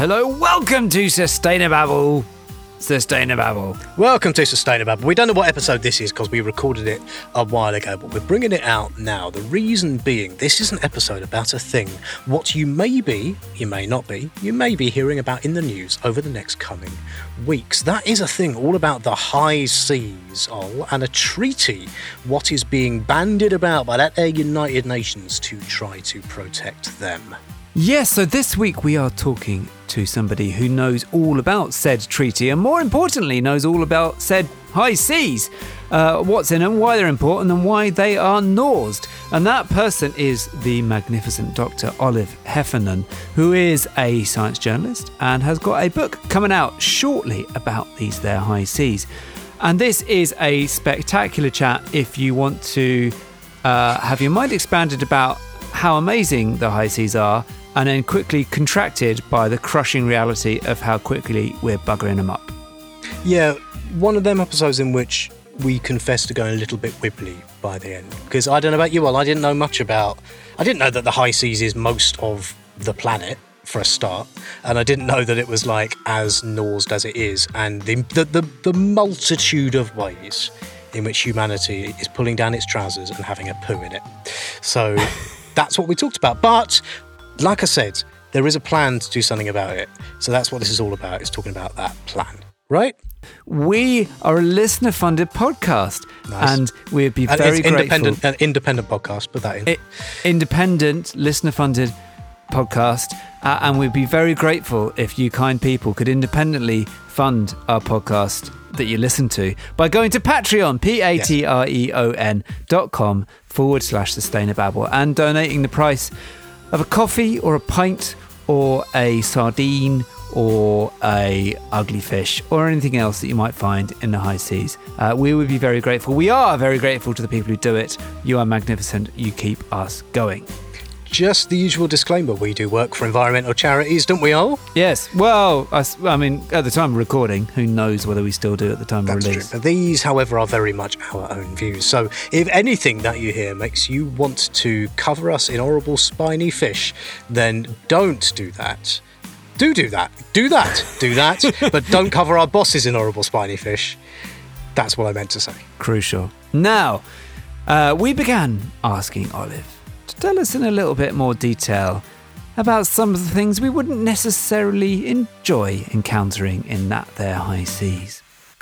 hello. Welcome to Sustainababble. Welcome to Sustainababble. We don't know what episode this is because we recorded it a while ago, but we're bringing it out now. The reason being, this is an episode about a thing. What you may be, you may not be, you may be hearing about in the news over the next coming weeks. That is a thing all about the high seas, and a treaty, what is being bandied about by that United Nations to try to protect them. Yes, so this week we are talking to somebody who knows all about said treaty and more importantly knows all about said high seas, what's in them, why they're important and why they are NORSed. And that person is the magnificent Dr. Olive Heffernan, who is a science journalist and has got a book coming out shortly about these there high seas. And this is a spectacular chat if you want to have your mind expanded about how amazing the high seas are, and then quickly contracted by the crushing reality of how quickly we're buggering them up. Yeah, one of them episodes in which we confess to going a little bit wibbly by the end. Because I don't know about you, I didn't know much about... I didn't know that the high seas is most of the planet, for a start. And I didn't know that it was like as NORSed as it is. And the multitude of ways in which humanity is pulling down its trousers and having a poo in it. So that's what we talked about. But... like I said, there is a plan to do something about it. So that's what this is all about, is talking about that plan, right? We are a listener-funded podcast. Nice. And we'd be very grateful. An independent podcast, put that in. Independent, listener-funded podcast. And we'd be very grateful if you kind people could independently fund our podcast that you listen to by going to Patreon, patreon.com/Sustainababble, and donating the price of a coffee or a pint or a sardine or a ugly fish or anything else that you might find in the high seas. We would be very grateful. We are very grateful to the people who do it. You are magnificent. You keep us going. Just the usual disclaimer, we do work for environmental charities, don't we all? Yes. Well, I mean, at the time of recording, who knows whether we still do at the time of release. True. These, however, are very much our own views. So if anything that you hear makes you want to cover us in horrible spiny fish, then don't do that. Do that. Do that. But don't cover our bosses in horrible spiny fish. That's what I meant to say. Crucial. Now, we began asking Olive to tell us in a little bit more detail about some of the things we wouldn't necessarily enjoy encountering in that there high seas.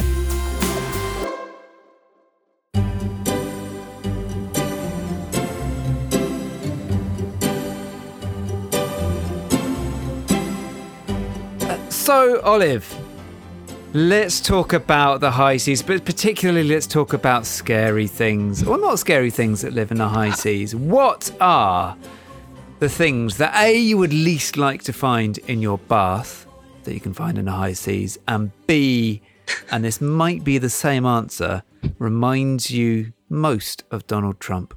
So, Olive, let's talk about the high seas, but particularly let's talk about scary things, or not scary things that live in the high seas. What are the things that A, you would least like to find in your bath that you can find in the high seas, and B, and this might be the same answer, reminds you most of Donald Trump?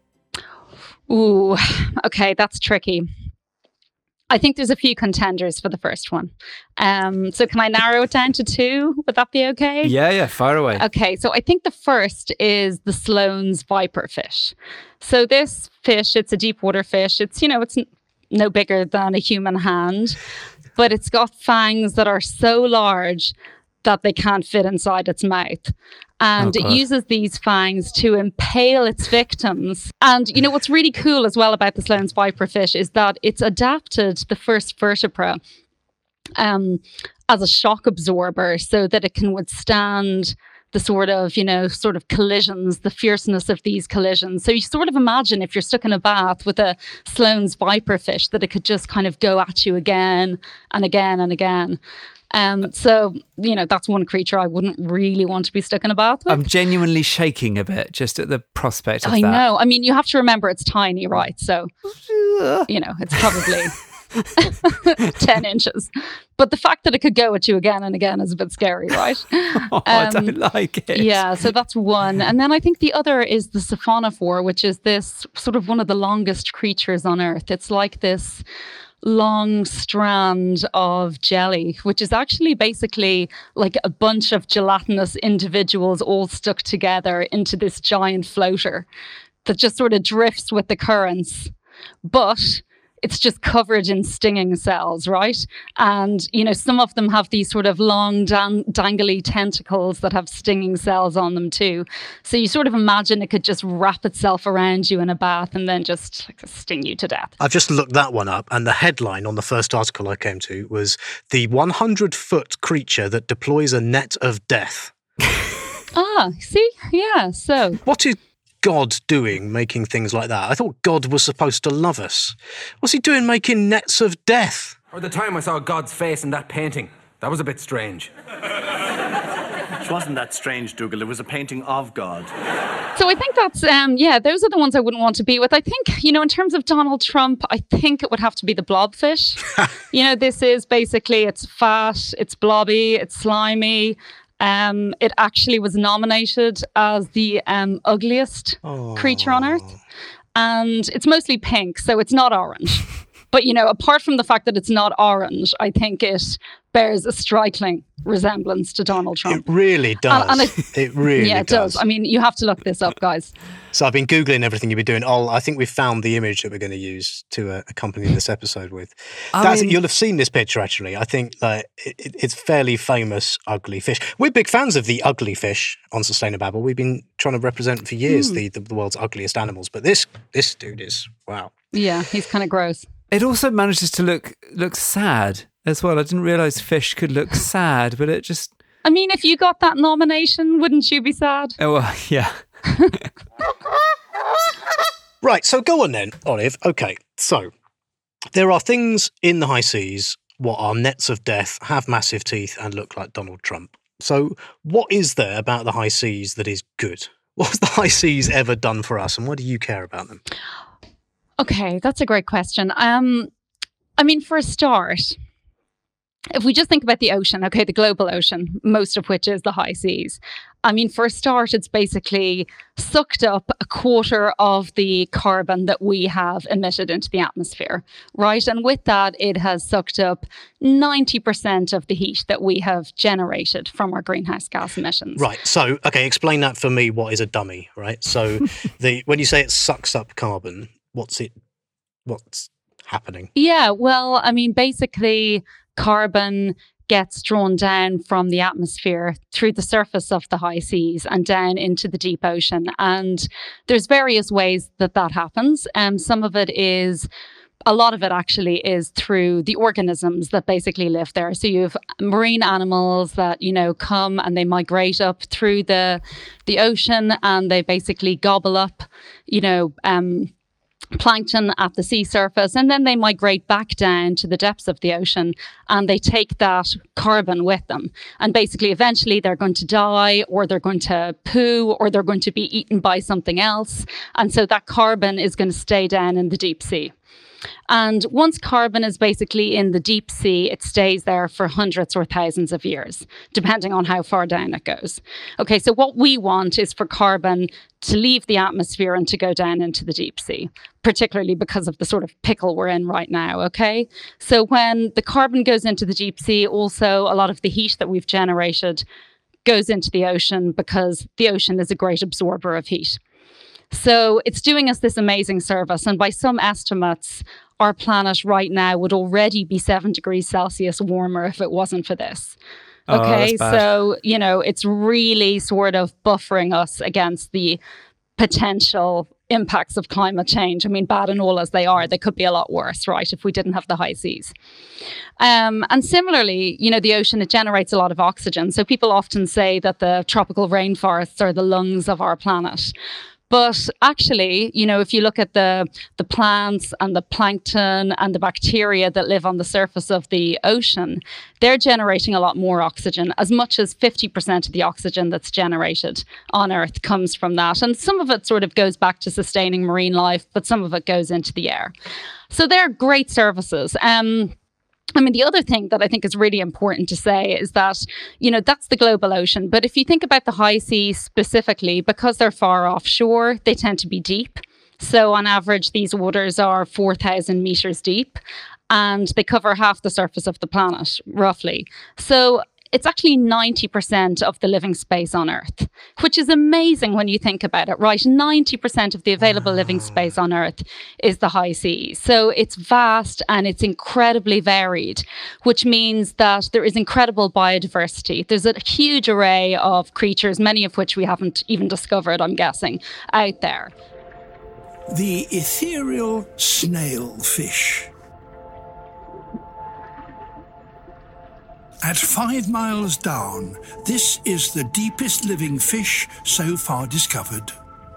Ooh, okay, that's tricky. I think there's a few contenders for the first one. So can I narrow it down to two? Would that be okay? Yeah, fire away. Okay, so I think the first is the Sloane's viper fish. So this fish, it's a deep water fish. It's, it's no bigger than a human hand, but it's got fangs that are so large that they can't fit inside its mouth. And it uses these fangs to impale its victims. And what's really cool as well about the Sloane's viper fish is that it's adapted the first vertebra as a shock absorber so that it can withstand the sort of collisions, the fierceness of these collisions. So you sort of imagine if you're stuck in a bath with a Sloane's viper fish that it could just kind of go at you again and again and again. So, that's one creature I wouldn't really want to be stuck in a bath with. I'm genuinely shaking a bit just at the prospect of that. I know. I mean, you have to remember it's tiny, right? So, it's probably 10 inches. But the fact that it could go at you again and again is a bit scary, right? I don't like it. Yeah, so that's one. And then I think the other is the siphonophore, which is this sort of one of the longest creatures on Earth. It's like this long strand of jelly, which is actually basically like a bunch of gelatinous individuals all stuck together into this giant floater that just sort of drifts with the currents. But it's just covered in stinging cells, right? And, some of them have these sort of long, dangly tentacles that have stinging cells on them too. So you sort of imagine it could just wrap itself around you in a bath and then just sting you to death. I've just looked that one up, and the headline on the first article I came to was "The 100-foot creature that deploys a net of death." See? Yeah, so... What is God doing making things like that? I thought God was supposed to love us. What's he doing making nets of death? Or the time I saw God's face in that painting. That was a bit strange. It wasn't that strange, Dougal. It was a painting of God. So I think that's, those are the ones I wouldn't want to be with. I think, in terms of Donald Trump, I think it would have to be the blobfish. This is basically, it's fat, it's blobby, it's slimy. It actually was nominated as the ugliest creature on Earth. And it's mostly pink, so it's not orange. But, apart from the fact that it's not orange, I think it bears a striking resemblance to Donald Trump. It really does. It really does. Yeah, it does. I mean, you have to look this up, guys. So I've been Googling everything you've been doing. I think we've found the image that we're going to use to accompany this episode with. You'll have seen this picture, actually. I think it's fairly famous ugly fish. We're big fans of the ugly fish on Sustainababble. We've been trying to represent for years the world's ugliest animals. But this dude is, wow. Yeah, he's kind of gross. It also manages to look sad as well. I didn't realise fish could look sad, but it just... I mean, if you got that nomination, wouldn't you be sad? Oh, well, yeah. Right, so go on then, Olive. Okay, so there are things in the high seas what are nets of death, have massive teeth, and look like Donald Trump. So what is there about the high seas that is good? What has the high seas ever done for us, and why do you care about them? Okay, that's a great question. I mean, for a start, if we just think about the ocean, okay, the global ocean, most of which is the high seas. I mean, for a start, it's basically sucked up a quarter of the carbon that we have emitted into the atmosphere, right? And with that, it has sucked up 90% of the heat that we have generated from our greenhouse gas emissions. Right. So, okay, explain that for me. What is a dummy, right? So when you say it sucks up carbon, what's happening? Yeah, well, I mean, basically, carbon gets drawn down from the atmosphere through the surface of the high seas and down into the deep ocean. And there's various ways that happens. Some of it is, a lot of it actually is through the organisms that basically live there. So you have marine animals that, come and they migrate up through the ocean and they basically gobble up, plankton at the sea surface, and then they migrate back down to the depths of the ocean and they take that carbon with them. And basically, eventually they're going to die, or they're going to poo, or they're going to be eaten by something else. And so that carbon is going to stay down in the deep sea. And once carbon is basically in the deep sea, it stays there for hundreds or thousands of years, depending on how far down it goes. Okay, so what we want is for carbon to leave the atmosphere and to go down into the deep sea, particularly because of the sort of pickle we're in right now, okay? So when the carbon goes into the deep sea, also a lot of the heat that we've generated goes into the ocean because the ocean is a great absorber of heat. So it's doing us this amazing service. And by some estimates, our planet right now would already be 7 degrees Celsius warmer if it wasn't for this. Okay, so, it's really sort of buffering us against the potential impacts of climate change. I mean, bad and all as they are, they could be a lot worse, right, if we didn't have the high seas. And similarly, the ocean, it generates a lot of oxygen. So people often say that the tropical rainforests are the lungs of our planet. But actually, if you look at the plants and the plankton and the bacteria that live on the surface of the ocean, they're generating a lot more oxygen. As much as 50% of the oxygen that's generated on Earth comes from that. And some of it sort of goes back to sustaining marine life, but some of it goes into the air. So they're great services. I mean, the other thing that I think is really important to say is that, that's the global ocean. But if you think about the high seas specifically, because they're far offshore, they tend to be deep. So on average, these waters are 4,000 meters deep and they cover half the surface of the planet, roughly. So it's actually 90% of the living space on Earth, which is amazing when you think about it, right? 90% of the available living space on Earth is the high seas. So it's vast and it's incredibly varied, which means that there is incredible biodiversity. There's a huge array of creatures, many of which we haven't even discovered, I'm guessing, out there. The ethereal snailfish. At 5 miles down, this is the deepest living fish so far discovered.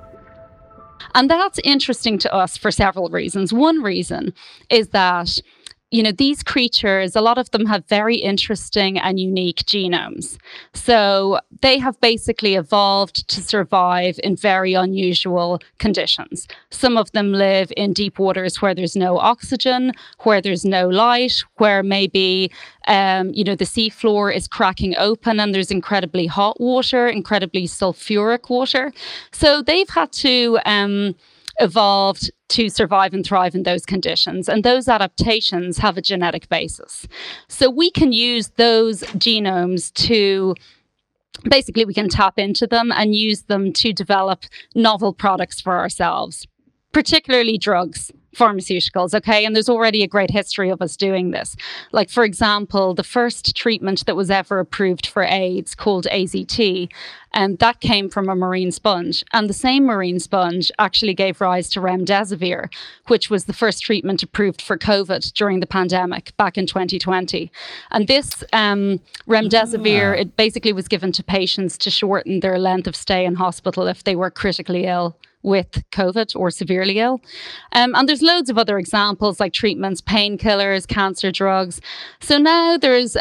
And that's interesting to us for several reasons. One reason is that, you know, these creatures, a lot of them have very interesting and unique genomes. So they have basically evolved to survive in very unusual conditions. Some of them live in deep waters where there's no oxygen, where there's no light, where maybe, the seafloor is cracking open and there's incredibly hot water, incredibly sulfuric water. So they've had to evolved to survive and thrive in those conditions. And those adaptations have a genetic basis. So we can use those genomes to, basically we can tap into them and use them to develop novel products for ourselves, particularly drugs, pharmaceuticals, okay? And there's already a great history of us doing this. Like, for example, the first treatment that was ever approved for AIDS called AZT, and that came from a marine sponge. And the same marine sponge actually gave rise to remdesivir, which was the first treatment approved for COVID during the pandemic back in 2020. And this remdesivir, it basically was given to patients to shorten their length of stay in hospital if they were critically ill with COVID or severely ill. And there's loads of other examples like treatments, painkillers, cancer drugs. So now there's,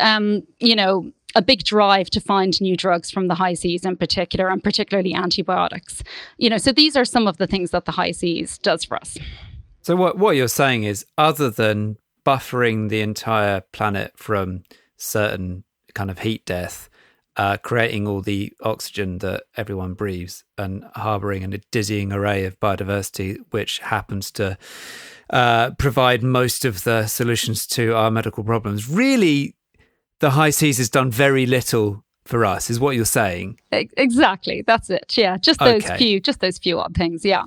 a big drive to find new drugs from the high seas in particular, and particularly antibiotics. So these are some of the things that the high seas does for us. So what you're saying is, other than buffering the entire planet from certain kind of heat death, creating all the oxygen that everyone breathes and harbouring a dizzying array of biodiversity, which happens to provide most of the solutions to our medical problems. Really, the high seas has done very little for us, is what you're saying. Exactly. That's it. Yeah. Just those few odd things. Yeah.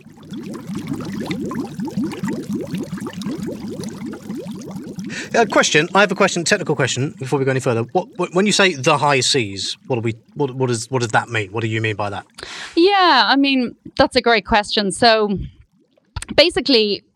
Question. I have a question, technical question, before we go any further. When you say the high seas, what does that mean? What do you mean by that? Yeah, I mean, that's a great question. So basically,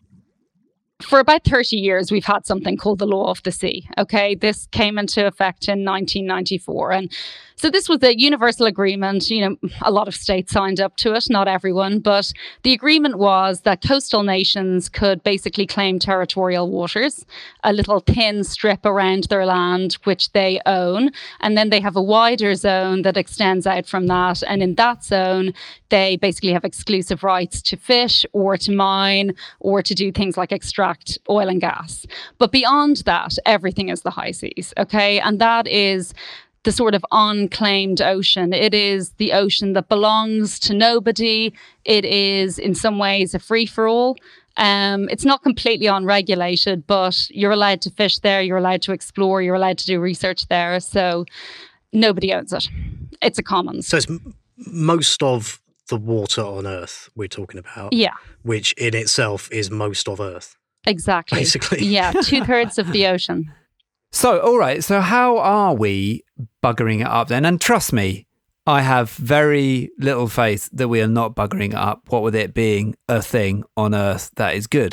for about 30 years, we've had something called the Law of the Sea. Okay, this came into effect in 1994. And so this was a universal agreement. A lot of states signed up to it, not everyone. But the agreement was that coastal nations could basically claim territorial waters, a little thin strip around their land, which they own. And then they have a wider zone that extends out from that. And in that zone, they basically have exclusive rights to fish or to mine or to do things like extract oil and gas. But beyond that, everything is the high seas. Okay. And that is the sort of unclaimed ocean. It is the ocean that belongs to nobody. It is in some ways a free-for-all. It's not completely unregulated, but you're allowed to fish there, you're allowed to explore, you're allowed to do research there. So nobody owns it. It's a commons. So it's most of the water on Earth we're talking about. Yeah. Which in itself is most of Earth. Exactly. Basically. Yeah, 2/3 of the ocean. So, all right. So how are we buggering it up then? And trust me, I have very little faith that we are not buggering it up, what with it being a thing on Earth that is good.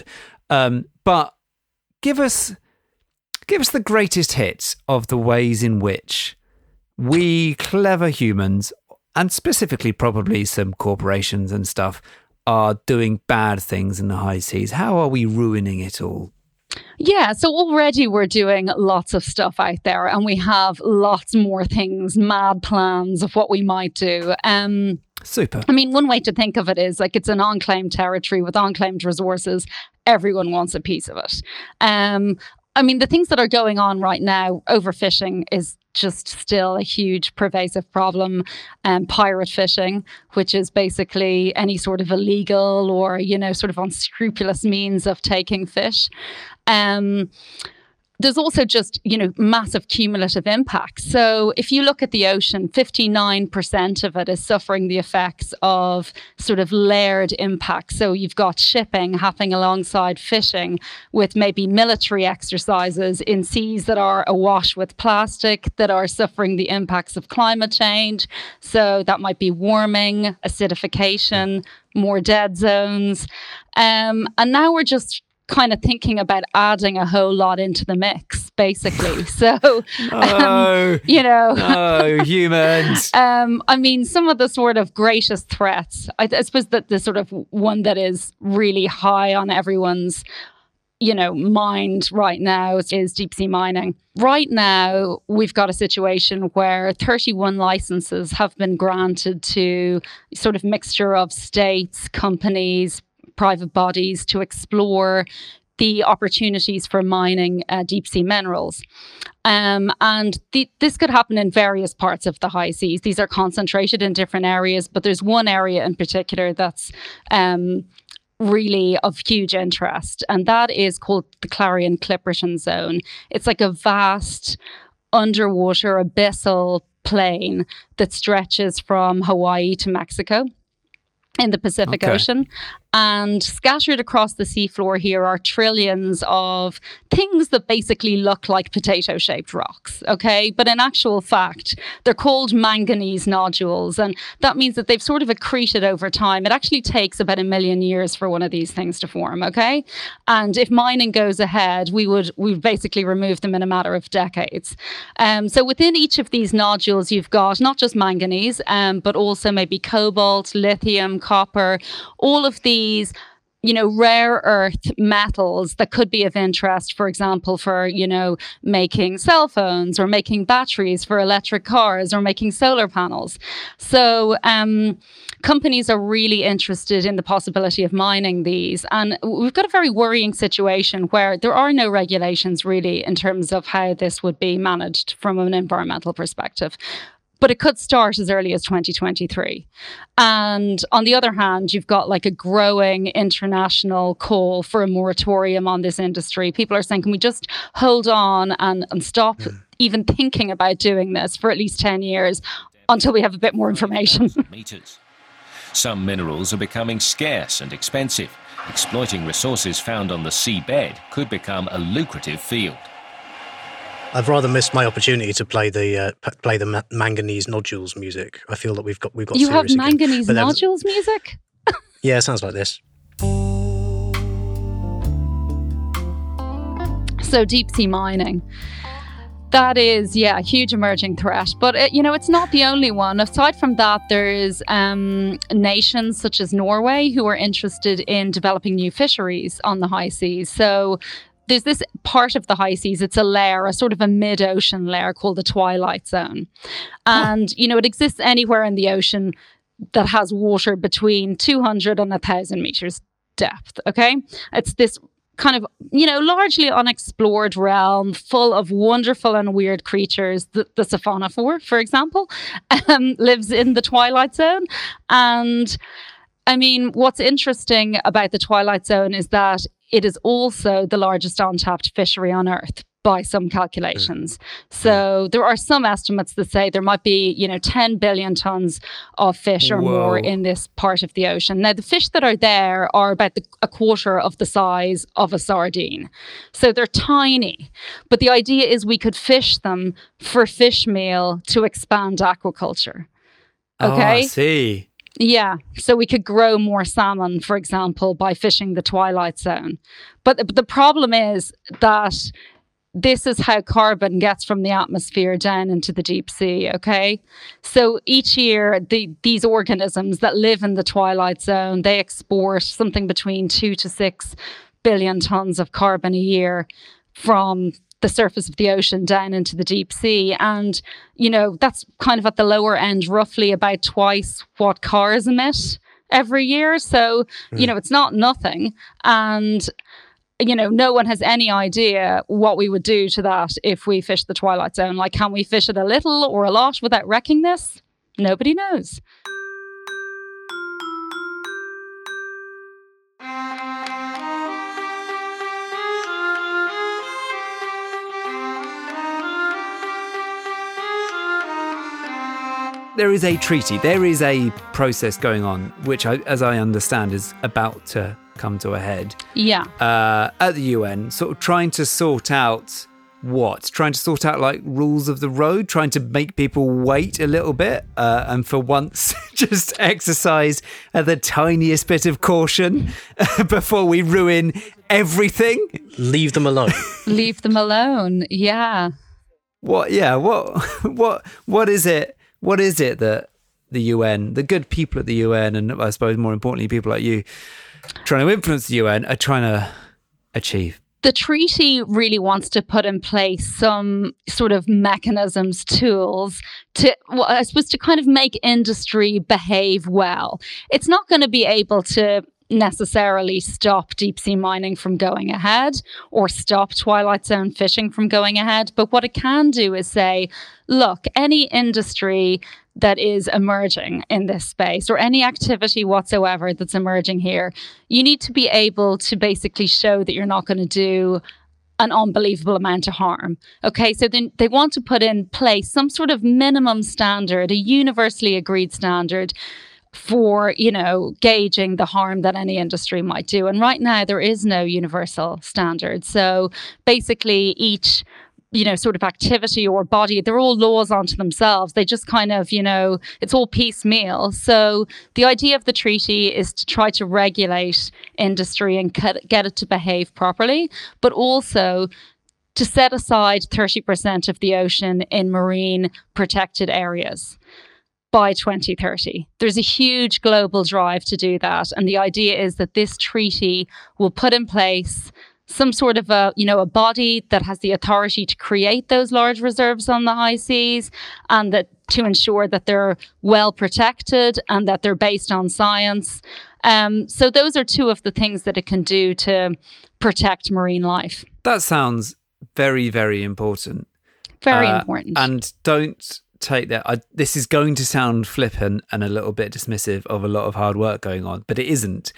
But give us the greatest hits of the ways in which we clever humans, and specifically probably some corporations and stuff, are doing bad things in the high seas. How are we ruining it all? Yeah, so already we're doing lots of stuff out there, and we have lots more things, mad plans of what we might do. Super. I mean, one way to think of it is like it's an unclaimed territory with unclaimed resources. Everyone wants a piece of it. I mean, the things that are going on right now, overfishing is just still a huge pervasive problem. Pirate fishing, which is basically any sort of illegal or, sort of unscrupulous means of taking fish. there's also just, massive cumulative impacts. So if you look at the ocean, 59% of it is suffering the effects of sort of layered impacts. So you've got shipping happening alongside fishing, with maybe military exercises in seas that are awash with plastic, that are suffering the impacts of climate change. So that might be warming, acidification, more dead zones. And now we're just kind of thinking about adding a whole lot into the mix, basically. So, No, humans. I mean, some of the sort of greatest threats, I suppose that the sort of one that is really high on everyone's, mind right now is deep sea mining. Right now, we've got a situation where 31 licenses have been granted to sort of mixture of states, companies, private bodies to explore the opportunities for mining deep sea minerals. This could happen in various parts of the high seas. These are concentrated in different areas, but there's one area in particular that's really of huge interest, and that is called the Clarion-Clipperton Zone. It's like a vast underwater abyssal plain that stretches from Hawaii to Mexico in the Pacific Ocean. And scattered across the seafloor here are trillions of things that basically look like potato-shaped rocks, okay? But in actual fact, they're called manganese nodules. And that means that they've sort of accreted over time. It actually takes about 1 million years for one of these things to form, okay? And if mining goes ahead, we would basically remove them in a matter of decades. So within each of these nodules, you've got not just manganese, but also maybe cobalt, lithium, copper, all of these rare earth metals that could be of interest, for example, for, making cell phones or making batteries for electric cars or making solar panels. So companies are really interested in the possibility of mining these. And we've got a very worrying situation where there are no regulations really in terms of how this would be managed from an environmental perspective. But it could start as early as 2023. And on the other hand, you've got like a growing international call for a moratorium on this industry. People are saying, can we just hold on and stop even thinking about doing this for at least 10 years until we have a bit more information? Some minerals are becoming scarce and expensive. Exploiting resources found on the seabed could become a lucrative field. I've rather missed my opportunity to play the manganese nodules music. I feel that we've got. You have manganese nodules music? Yeah, it sounds like this. So deep sea mining. That is, a huge emerging threat. But, it's not the only one. Aside from that, there's nations such as Norway who are interested in developing new fisheries on the high seas. So there's this part of the high seas, it's a layer, a sort of a mid-ocean layer called the Twilight Zone. And, it exists anywhere in the ocean that has water between 200 and 1,000 meters depth, okay? It's this kind of, largely unexplored realm full of wonderful and weird creatures. The siphonophore, for example, lives in the Twilight Zone. And I mean, what's interesting about the Twilight Zone is that it is also the largest untapped fishery on Earth by some calculations. So there are some estimates that say there might be, 10 billion tons of fish or more in this part of the ocean. Now, the fish that are there are about a quarter of the size of a sardine. So they're tiny. But the idea is we could fish them for fish meal to expand aquaculture. Okay? Oh, I see. Yeah, so we could grow more salmon, for example, by fishing the Twilight Zone. But the problem is that this is how carbon gets from the atmosphere down into the deep sea, okay? So each year, these organisms that live in the Twilight Zone, they export something between 2 to 6 billion tons of carbon a year from the surface of the ocean down into the deep sea. And, that's kind of at the lower end, roughly about twice what cars emit every year. So, it's not nothing. And, no one has any idea what we would do to that if we fish the Twilight Zone. Like, can we fish it a little or a lot without wrecking this? Nobody knows. there is a treaty, there is a process going on, which, as I understand, is about to come to a head. Yeah. At the UN, sort of trying to sort out like rules of the road, trying to make people wait a little bit, and for once just exercise the tiniest bit of caution before we ruin everything. Leave them alone. Leave them alone. Yeah. What is it? What is it that the UN, the good people at the UN, and I suppose more importantly, people like you trying to influence the UN, are trying to achieve? The treaty really wants to put in place some sort of mechanisms, tools to, well, I suppose, to kind of make industry behave well. It's not going to be able to necessarily stop deep sea mining from going ahead or stop Twilight Zone fishing from going ahead. But what it can do is say, look, any industry that is emerging in this space or any activity whatsoever that's emerging here, you need to be able to basically show that you're not going to do an unbelievable amount of harm. Okay, so then they want to put in place some sort of minimum standard, a universally agreed standard for, gauging the harm that any industry might do. And right now there is no universal standard. So basically each sort of activity or body, they're all laws unto themselves. They just kind of, it's all piecemeal. So the idea of the treaty is to try to regulate industry and get it to behave properly, but also to set aside 30% of the ocean in marine protected areas by 2030. There's a huge global drive to do that. And the idea is that this treaty will put in place some sort of a body that has the authority to create those large reserves on the high seas, and that to ensure that they're well protected and that they're based on science. So those are two of the things that it can do to protect marine life. That sounds very, very important. Very important. And don't take that. This is going to sound flippant and a little bit dismissive of a lot of hard work going on, but it isn't.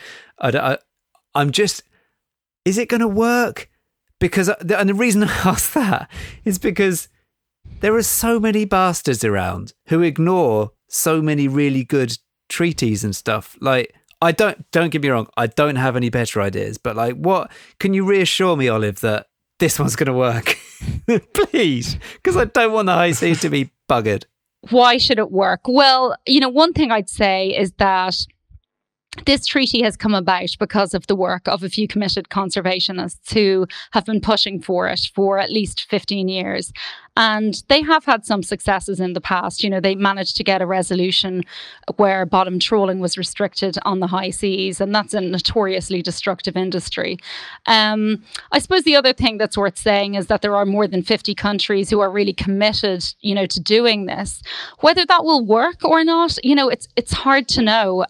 I'm just... Is it going to work? Because, and the reason I ask that is because there are so many bastards around who ignore so many really good treaties and stuff. Like, don't get me wrong, I don't have any better ideas, but like, what can you reassure me, Olive, that this one's going to work? Please, because I don't want the high seas to be buggered. Why should it work? Well, one thing I'd say is that this treaty has come about because of the work of a few committed conservationists who have been pushing for it for at least 15 years. And they have had some successes in the past. They managed to get a resolution where bottom trawling was restricted on the high seas, and that's a notoriously destructive industry. I suppose the other thing that's worth saying is that there are more than 50 countries who are really committed, to doing this. Whether that will work or not, it's hard to know.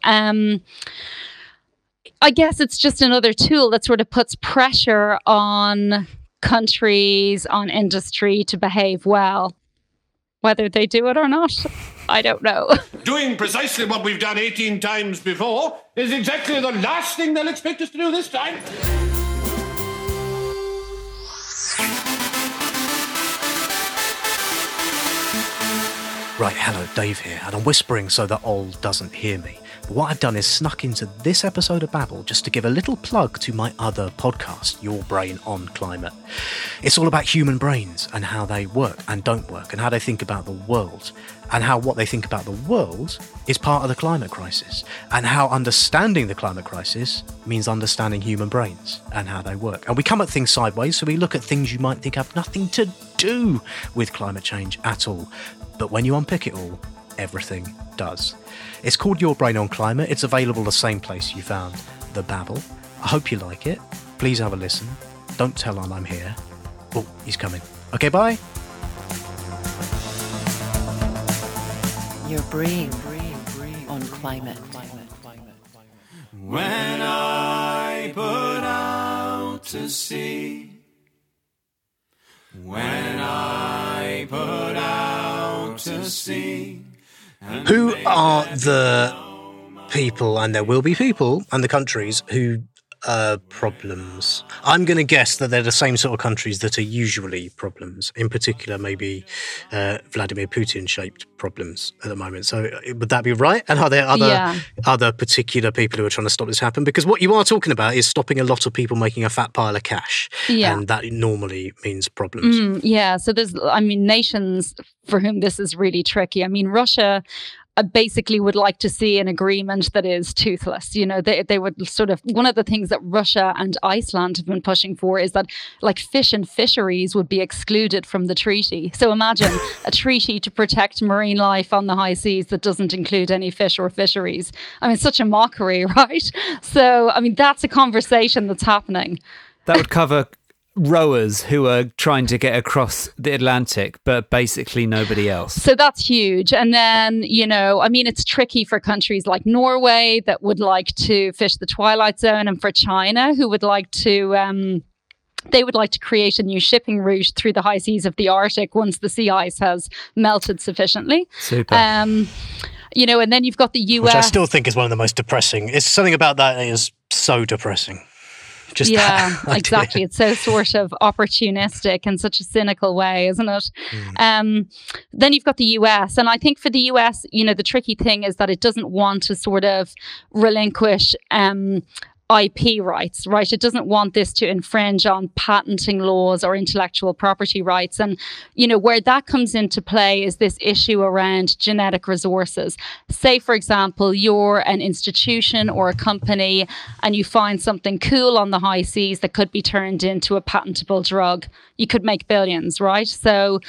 I guess it's just another tool that sort of puts pressure on countries, on industry to behave well. Whether they do it or not, I don't know. Doing precisely what we've done 18 times before is exactly the last thing they'll expect us to do this time. Right, hello, Dave here, and I'm whispering so that Ol doesn't hear me. But what I've done is snuck into this episode of Babble just to give a little plug to my other podcast, Your Brain on Climate. It's all about human brains and how they work and don't work, and how they think about the world, and how what they think about the world is part of the climate crisis, and how understanding the climate crisis means understanding human brains and how they work. And we come at things sideways, so we look at things you might think have nothing to do with climate change at all. But when you unpick it all, everything does. It's called Your Brain on Climate. It's available the same place you found the Babble. I hope you like it. Please have a listen. Don't tell Al I'm here. Oh, he's coming. Okay, bye. Your Brain on Climate. When I put out to sea, when I put out to sea. Who are the people, and there will be people, and the countries who problems. I'm going to guess that they're the same sort of countries that are usually problems. In particular, maybe Vladimir Putin-shaped problems at the moment. So would that be right? And are there other particular people who are trying to stop this happen? Because what you are talking about is stopping a lot of people making a fat pile of cash. Yeah. And that normally means problems. So there's, nations for whom this is really tricky. Russia basically would like to see an agreement that is toothless. They would sort of, one of the things that Russia and Iceland have been pushing for is that fish and fisheries would be excluded from the treaty. So imagine a treaty to protect marine life on the high seas that doesn't include any fish or fisheries. Such a mockery, right? So, that's a conversation that's happening. That would cover rowers who are trying to get across the Atlantic, but basically nobody else. So that's huge. And then, it's tricky for countries like Norway that would like to fish the twilight zone, and for China who would like to they would like to create a new shipping route through the high seas of the Arctic once the sea ice has melted sufficiently. Super. And then you've got the US. Which I still think is one of the most depressing. It's something about that is so depressing. Exactly. It's so sort of opportunistic in such a cynical way, isn't it? Then you've got the US. And I think for the US, the tricky thing is that it doesn't want to sort of relinquish IP rights, right? It doesn't want this to infringe on patenting laws or intellectual property rights. And, where that comes into play is this issue around genetic resources. Say, for example, you're an institution or a company and you find something cool on the high seas that could be turned into a patentable drug. You could make billions, right? So,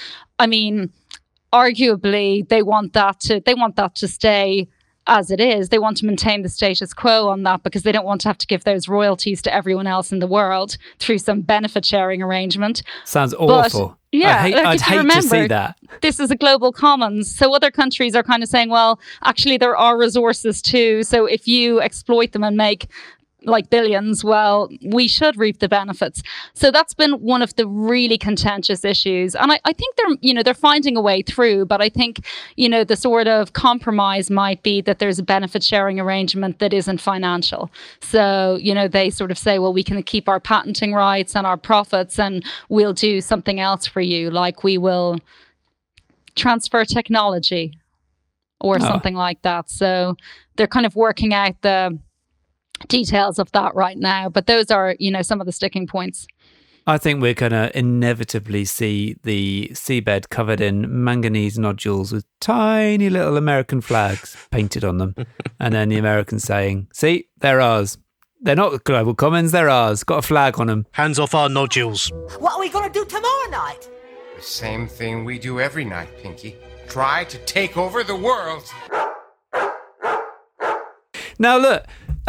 arguably, they want that to stay as it is. They want to maintain the status quo on that because they don't want to have to give those royalties to everyone else in the world through some benefit sharing arrangement. Sounds awful. I'd hate to see that. This is a global commons. So other countries are kind of saying, well, actually there are resources too. So if you exploit them and make billions, well, we should reap the benefits. So that's been one of the really contentious issues. And I think they're finding a way through, but I think, the sort of compromise might be that there's a benefit sharing arrangement that isn't financial. So, they sort of say, well, we can keep our patenting rights and our profits and we'll do something else for you. Like we will transfer technology or something like that. So they're kind of working out the details of that right now, but those are some of the sticking points. I think we're going to inevitably see the seabed covered in manganese nodules with tiny little American flags painted on them, and then the Americans saying, see, they're ours. They're not global commons, they're ours. Got a flag on them. Hands off our nodules. What are we going to do tomorrow night? The same thing we do every night, Pinky. Try to take over the world. Now look,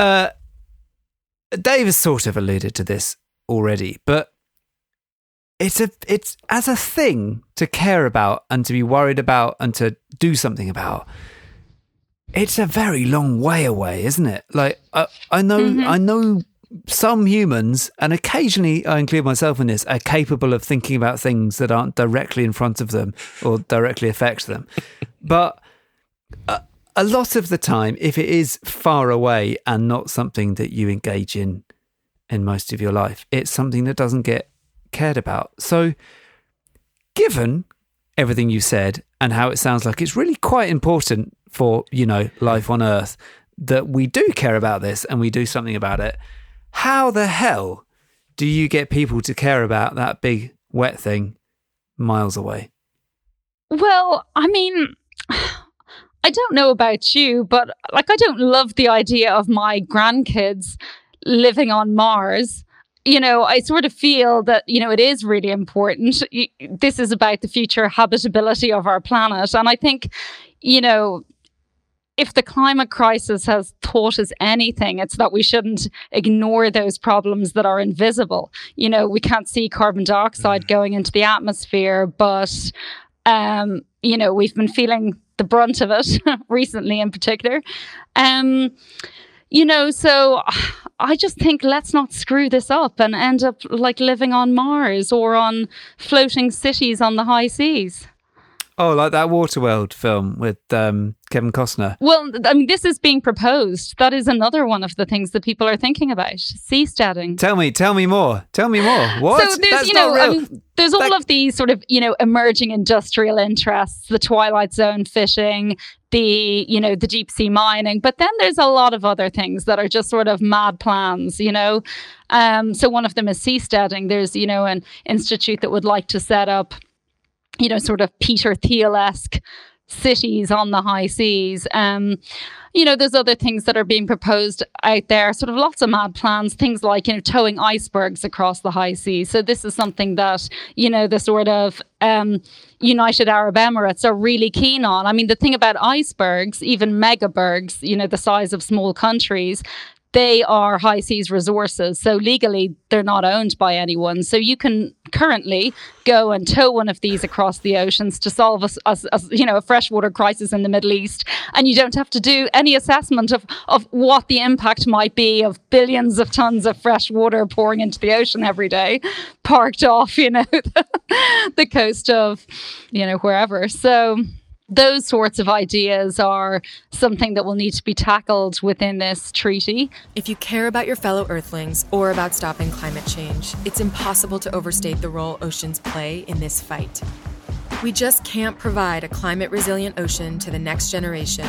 Dave has sort of alluded to this already, but it's as a thing to care about and to be worried about and to do something about. It's a very long way away, isn't it? I know some humans, and occasionally I include myself in this, are capable of thinking about things that aren't directly in front of them or directly affect them. But a lot of the time, if it is far away and not something that you engage in most of your life, it's something that doesn't get cared about. So given everything you said and how it sounds like it's really quite important for, life on Earth, that we do care about this and we do something about it, how the hell do you get people to care about that big wet thing miles away? Well, I don't know about you, but I don't love the idea of my grandkids living on Mars. I sort of feel that, it is really important. This is about the future habitability of our planet. And I think, if the climate crisis has taught us anything, it's that we shouldn't ignore those problems that are invisible. We can't see carbon dioxide going into the atmosphere, but, we've been feeling the brunt of it recently in particular. So I just think let's not screw this up and end up living on Mars or on floating cities on the high seas. Oh, like that Waterworld film with Kevin Costner. Well, I mean, this is being proposed. That is another one of the things that people are thinking about. Seasteading. Tell me more. What? So there's, there's all of these sort of, emerging industrial interests, the Twilight Zone fishing, the deep sea mining. But then there's a lot of other things that are just sort of mad plans, So one of them is seasteading. There's, an institute that would like to set up, sort of Peter Thiel-esque cities on the high seas. There's other things that are being proposed out there, sort of lots of mad plans, things like, towing icebergs across the high seas. So this is something that, the sort of United Arab Emirates are really keen on. I mean, the thing about icebergs, even megabergs, the size of small countries, they are high seas resources. So legally, they're not owned by anyone. So you can currently go and tow one of these across the oceans to solve a freshwater crisis in the Middle East. And you don't have to do any assessment of what the impact might be of billions of tons of fresh water pouring into the ocean every day, parked off, the coast of, wherever. So those sorts of ideas are something that will need to be tackled within this treaty. If you care about your fellow Earthlings or about stopping climate change, it's impossible to overstate the role oceans play in this fight. We just can't provide a climate-resilient ocean to the next generation,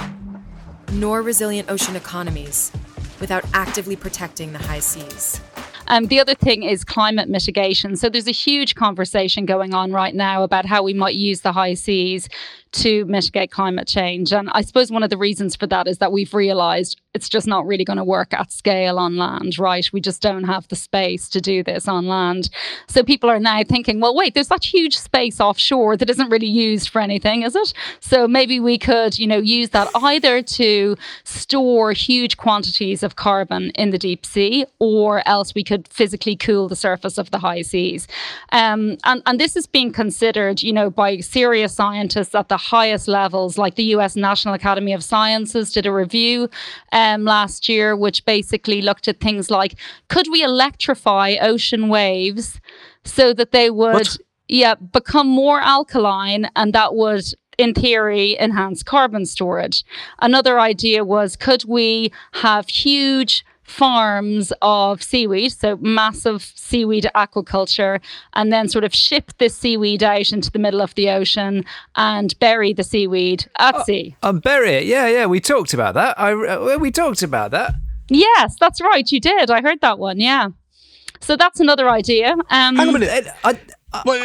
nor resilient ocean economies, without actively protecting the high seas. The other thing is climate mitigation. So there's a huge conversation going on right now about how we might use the high seas to mitigate climate change. And I suppose one of the reasons for that is that we've realised it's just not really going to work at scale on land, right? We just don't have the space to do this on land. So people are now thinking, well, wait, there's that huge space offshore that isn't really used for anything, is it? So maybe we could, use that either to store huge quantities of carbon in the deep sea, or else we could physically cool the surface of the high seas. And this is being considered, by serious scientists at the highest levels, like the US National Academy of Sciences did a review last year, which basically looked at things like, could we electrify ocean waves so that they would become more alkaline, and that would, in theory, enhance carbon storage. Another idea was, could we have huge farms of seaweed, so massive seaweed aquaculture, and then sort of ship this seaweed out into the middle of the ocean and bury the seaweed at sea. Bury it, yeah. We talked about that. We talked about that. Yes, that's right. You did. I heard that one. Yeah. So that's another idea. Hang on a minute. Wait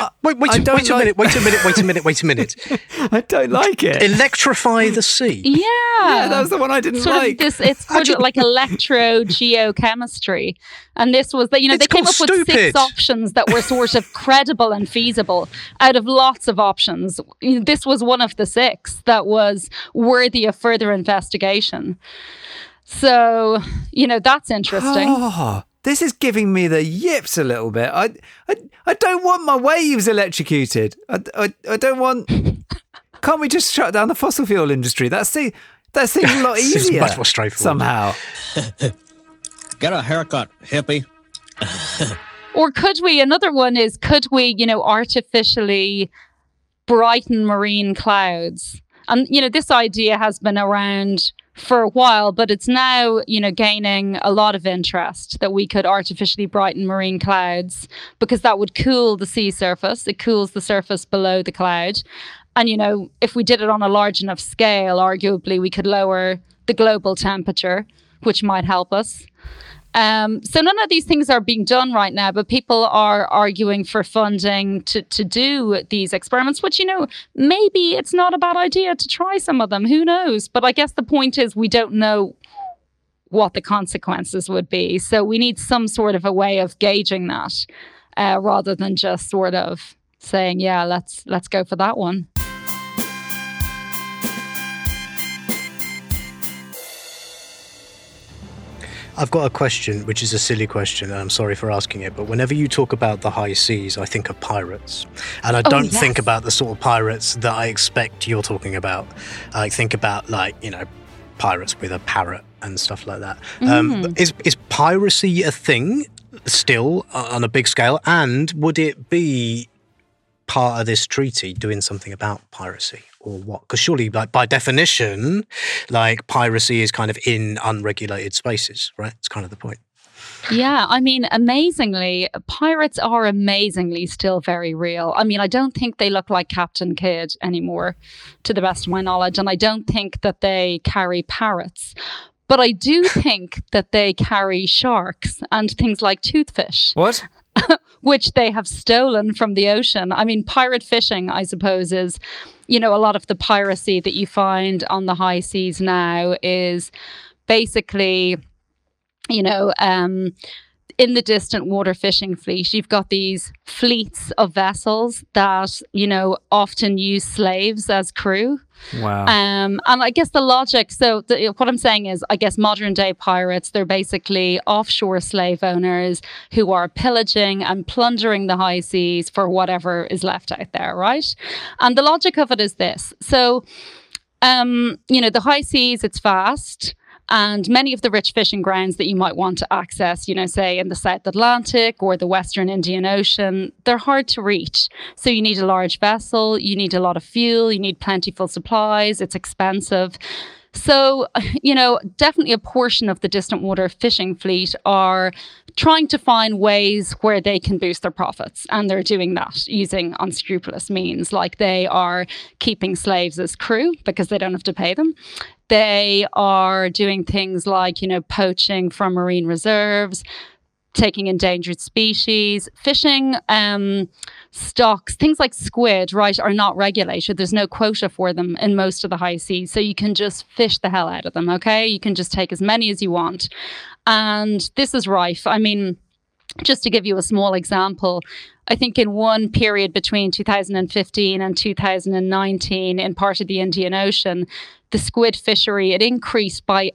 a minute. I don't like it. Electrify the sea. Yeah, that was the one I didn't like. It's called like electrogeochemistry, and this was that they came up with 6 options that were sort of credible and feasible out of lots of options. This was one of the 6 that was worthy of further investigation. So that's interesting. Oh. This is giving me the yips a little bit. I don't want my waves electrocuted. I don't want. Can't we just shut down the fossil fuel industry? That seems a lot easier. Much more straightforward somehow. Get a haircut, hippie. Or could we? Another one is, could we, artificially brighten marine clouds? And this idea has been around for a while, but it's now, gaining a lot of interest that we could artificially brighten marine clouds, because that would cool the sea surface. It cools the surface below the cloud. And, if we did it on a large enough scale, arguably we could lower the global temperature, which might help us. So none of these things are being done right now, but people are arguing for funding to do these experiments, which, maybe it's not a bad idea to try some of them. Who knows? But I guess the point is we don't know what the consequences would be. So we need some sort of a way of gauging that rather than just sort of saying, yeah, let's go for that one. I've got a question, which is a silly question, and I'm sorry for asking it, but whenever you talk about the high seas, I think of pirates. And I don't think about the sort of pirates that I expect you're talking about. I think about, pirates with a parrot and stuff like that. Is piracy a thing still on a big scale? And would it be part of this treaty doing something about piracy or what? Because surely, like, by definition, like, piracy is kind of in unregulated spaces, right? It's kind of the point. Yeah, I mean, amazingly, pirates are amazingly still very real. I mean, I don't think they look like Captain Kidd anymore, to the best of my knowledge, and I don't think that they carry parrots. But I do think that they carry sharks and things like toothfish. What? Which they have stolen from the ocean. I mean, pirate fishing, I suppose, is, you know, a lot of the piracy that you find on the high seas now is basically, you know, in the distant water fishing fleet, you've got these fleets of vessels that, you know, often use slaves as crew. Wow. And I guess the logic, what I'm saying is, I guess modern day pirates, they're basically offshore slave owners who are pillaging and plundering the high seas for whatever is left out there, right? And the logic of it is this. So, you know, the high seas, it's vast. And many of the rich fishing grounds that you might want to access, you know, say in the South Atlantic or the Western Indian Ocean, they're hard to reach. So you need a large vessel, you need a lot of fuel, you need plentiful supplies, it's expensive. So, you know, definitely a portion of the distant water fishing fleet are trying to find ways where they can boost their profits. And they're doing that using unscrupulous means, like they are keeping slaves as crew because they don't have to pay them. They are doing things like, you know, poaching from marine reserves, taking endangered species, fishing stocks, things like squid, right, are not regulated. There's no quota for them in most of the high seas. So you can just fish the hell out of them, okay? You can just take as many as you want. And this is rife. I mean, just to give you a small example, I think in one period between 2015 and 2019 in part of the Indian Ocean, the squid fishery, it increased by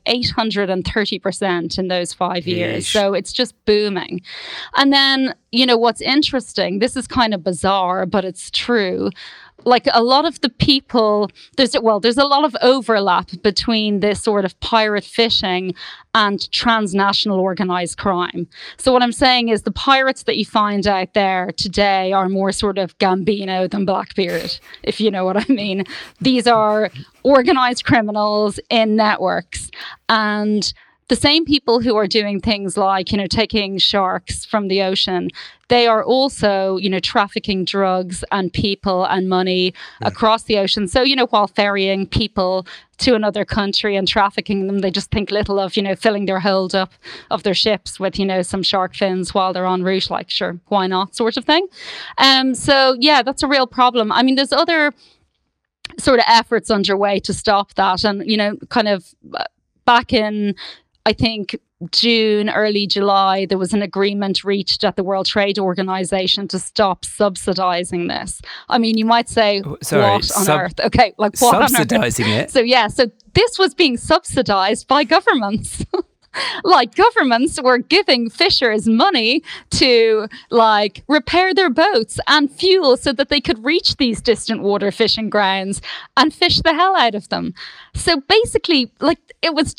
830% in those 5 years. So it's just booming. And then, you know, what's interesting, this is kind of bizarre, but it's true. Like a lot of the people, there's a lot of overlap between this sort of pirate fishing and transnational organized crime. So what I'm saying is the pirates that you find out there today are more sort of Gambino than Blackbeard, if you know what I mean. These are organized criminals in networks. And the same people who are doing things like, you know, taking sharks from the ocean, they are also, you know, trafficking drugs and people and money across the ocean. So, you know, while ferrying people to another country and trafficking them, they just think little of, you know, filling their hold up of their ships with, you know, some shark fins while they're en route, like, sure, why not, sort of thing. So, yeah, that's a real problem. I mean, there's other sort of efforts underway to stop that. And, you know, kind of back in, I think, June, early July, there was an agreement reached at the World Trade Organization to stop subsidizing this. I mean, you might say, what on earth? Okay, like what on earth? Subsidizing it? So this was being subsidized by governments. Like governments were giving fishers money to like repair their boats and fuel so that they could reach these distant water fishing grounds and fish the hell out of them. So basically, like it's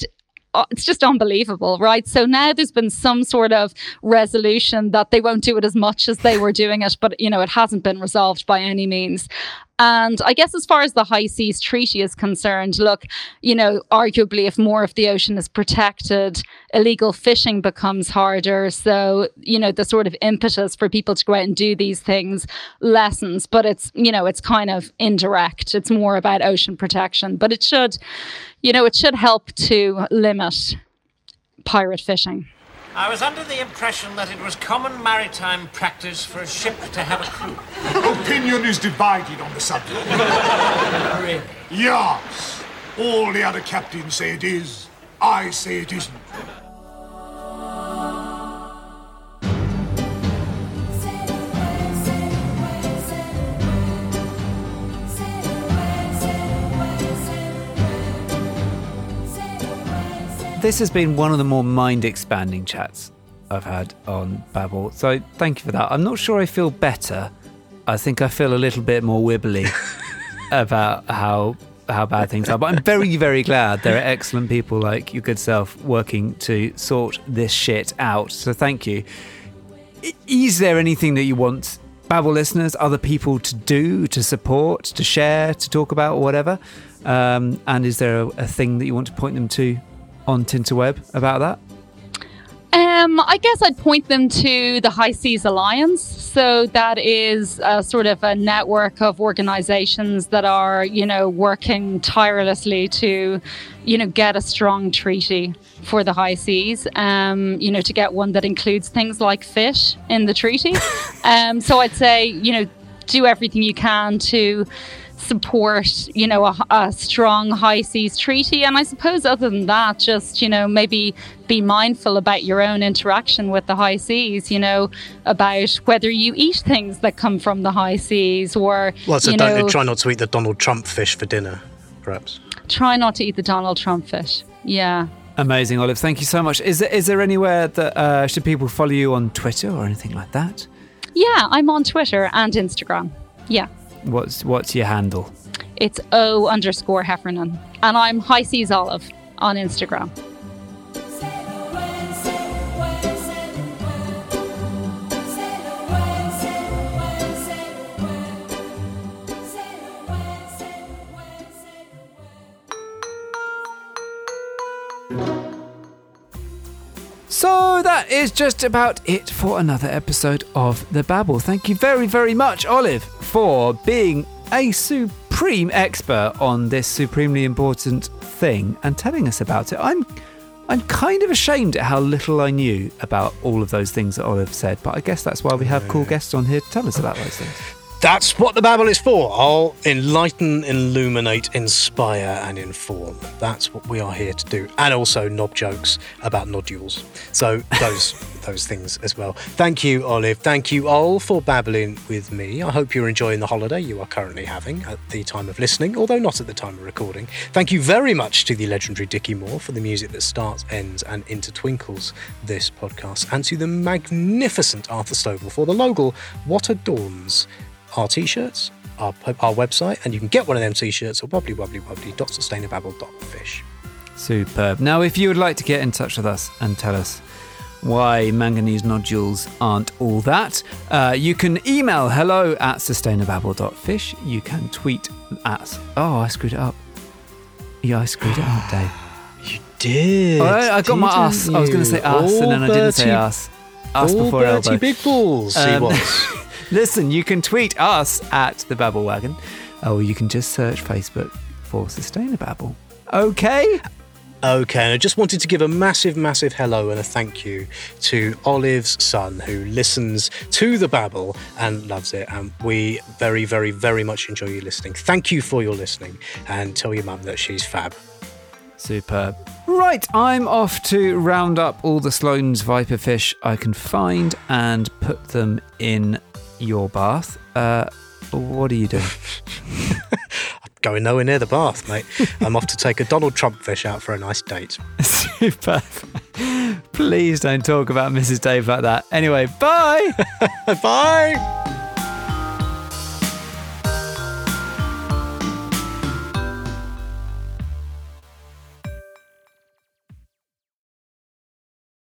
just unbelievable, right? So now there's been some sort of resolution that they won't do it as much as they were doing it, but, you know, it hasn't been resolved by any means. And I guess as far as the High Seas Treaty is concerned, look, you know, arguably if more of the ocean is protected, illegal fishing becomes harder. So, you know, the sort of impetus for people to go out and do these things lessens. But it's, you know, it's kind of indirect. It's more about ocean protection. But it should, you know, it should help to limit pirate fishing. I was under the impression that it was common maritime practice for a ship to have a crew. Opinion is divided on the subject. Really? Yes. All the other captains say it is. I say it isn't. This has been one of the more mind-expanding chats I've had on Babble, so thank you for that. I'm not sure I feel better. I think I feel a little bit more wibbly about how bad things are, but I'm very, very glad there are excellent people like your good self working to sort this shit out, so thank you. Is there anything that you want Babble listeners other people to support, to share, to talk about, or whatever? And is there a thing that you want to point them to on Tinterweb about that? I guess I'd point them to the High Seas Alliance. So that is sort of a network of organizations that are, working tirelessly to, get a strong treaty for the high seas, to get one that includes things like fish in the treaty. So I'd say, do everything you can to support, a strong high seas treaty. And I suppose other than that, just, maybe be mindful about your own interaction with the high seas, about whether you eat things that come from the high seas or, try not to eat the Donald Trump fish for dinner, perhaps. Try not to eat the Donald Trump fish. Yeah. Amazing, Olive. Thank you so much. Is there anywhere that should people follow you on Twitter or anything like that? Yeah, I'm on Twitter and Instagram. Yeah. What's your handle? It's O_Heffernan. And I'm High Seas Olive on Instagram. So that is just about it for another episode of The Babble. Thank you very, very much, Olive, for being a supreme expert on this supremely important thing and telling us about it. I'm kind of ashamed at how little I knew about all of those things that Olive said, but I guess that's why we have cool guests on here to tell us about those things. That's what The Babble is for. I'll enlighten, illuminate, inspire and inform. That's what we are here to do. And also knob jokes about nodules. So those things as well. Thank you, Olive. Thank you all for babbling with me. I hope you're enjoying the holiday you are currently having at the time of listening, although not at the time of recording. Thank you very much to the legendary Dickie Moore for the music that starts, ends and intertwinkles this podcast, and to the magnificent Arthur Stovall for the logo What Adorns our t-shirts, our website, and you can get one of them t-shirts at wobbly.sustainababble.fish. Superb. Now, if you would like to get in touch with us and tell us why manganese nodules aren't all that, you can email hello@sustainababble.fish. You can tweet at... Oh, I screwed it up. Yeah, I screwed it up, Dave. You did. I got my us. I was going to say us, and then I didn't say us. Us before elbow. Big balls, he was. Listen, you can tweet us at The Babble Wagon, or you can just search Facebook for Sustainababble. Okay? Okay, and I just wanted to give a massive, massive hello and a thank you to Olive's son, who listens to The Babble and loves it. And we very, very, very much enjoy you listening. Thank you for your listening, and tell your mum that she's fab. Superb. Right, I'm off to round up all the Sloane's viperfish I can find and put them in your bath. What are you doing? I'm going nowhere near the bath, mate. I'm off to take a Donald Trump fish out for a nice date. Super. Please don't talk about Mrs. Dave like that. Anyway, bye. Bye.